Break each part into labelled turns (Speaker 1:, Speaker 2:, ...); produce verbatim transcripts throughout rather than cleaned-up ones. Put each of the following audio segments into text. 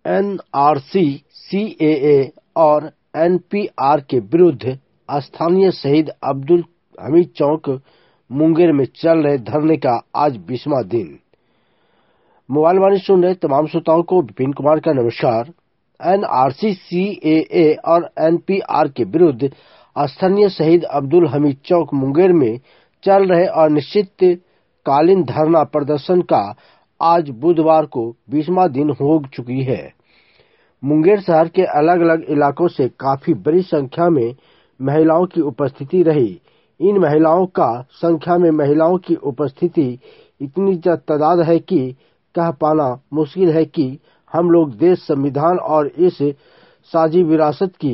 Speaker 1: N R C, सी ए ए और N P R के विरुद्ध स्थानीय शहीद अब्दुल हमीद चौक मुंगेर में चल रहे धरने का आज बीसवां दिन। मोबाइल वाणी सुन रहे तमाम श्रोताओं को विपिन कुमार का नमस्कार। एन आर सी, सी ए ए और एन पी आर के विरुद्ध स्थानीय शहीद अब्दुल हमीद चौक मुंगेर में चल रहे अनिश्चितकालीन धरना प्रदर्शन का आज बुधवार को बीसवां दिन हो चुकी है। मुंगेर शहर के अलग अलग इलाकों से काफी बड़ी संख्या में महिलाओं की उपस्थिति रही। इन महिलाओं का संख्या में महिलाओं की उपस्थिति इतनी तादाद है कि कह पाना मुश्किल है कि हम लोग देश, संविधान और इस साझी विरासत की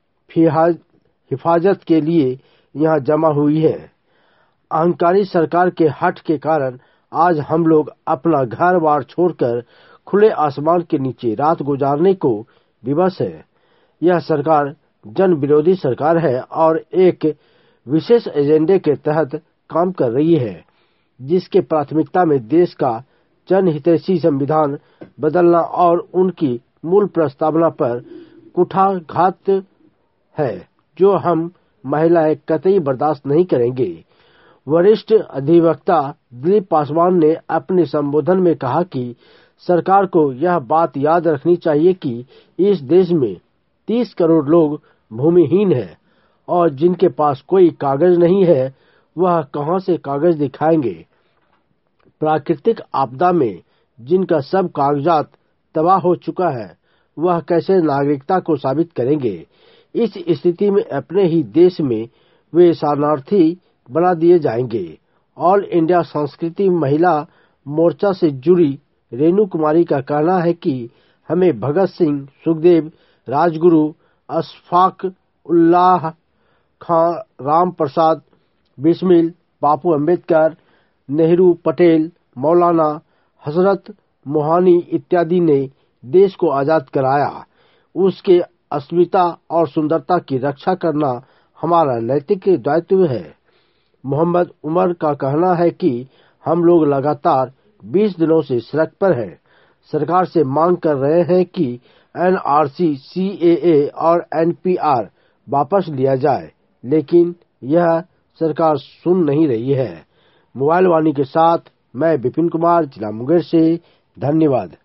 Speaker 1: हिफाजत के लिए यहाँ जमा हुई है। अहंकारी सरकार के हट के कारण आज हम लोग अपना घर बार छोड़कर खुले आसमान के नीचे रात गुजारने को विवश है। यह सरकार जन विरोधी सरकार है और एक विशेष एजेंडे के तहत काम कर रही है, जिसके प्राथमिकता में देश का जनहितैषी संविधान बदलना और उनकी मूल प्रस्तावना पर कुठाघात है, जो हम महिलाएं कतई बर्दाश्त नहीं करेंगे। वरिष्ठ अधिवक्ता दिलीप पासवान ने अपने संबोधन में कहा कि सरकार को यह बात याद रखनी चाहिए कि इस देश में तीस करोड़ लोग भूमिहीन हैं और जिनके पास कोई कागज नहीं है, वह कहां से कागज दिखाएंगे। प्राकृतिक आपदा में जिनका सब कागजात तबाह हो चुका है, वह कैसे नागरिकता को साबित करेंगे। इस स्थिति में अपने ही देश में वे शरणार्थी बना दिए जाएंगे। ऑल इंडिया संस्कृति महिला मोर्चा से जुड़ी रेणु कुमारी का कहना है कि हमें भगत सिंह, सुखदेव, राजगुरु, अशफाक उल्लाह खां, राम प्रसाद बिस्मिल, बापू अम्बेडकर, नेहरू, पटेल, मौलाना हजरत मोहानी इत्यादि ने देश को आजाद कराया। उसके अस्मिता और सुंदरता की रक्षा करना हमारा नैतिक दायित्व है। मोहम्मद उमर का कहना है कि हम लोग लगातार बीस दिनों से सड़क पर हैं। सरकार से मांग कर रहे हैं कि एन आर सी, सी ए ए और एन पी आर वापस लिया जाए, लेकिन यह सरकार सुन नहीं रही है। मोबाइल वाणी के साथ मैं विपिन कुमार, जिला मुंगेर से। धन्यवाद।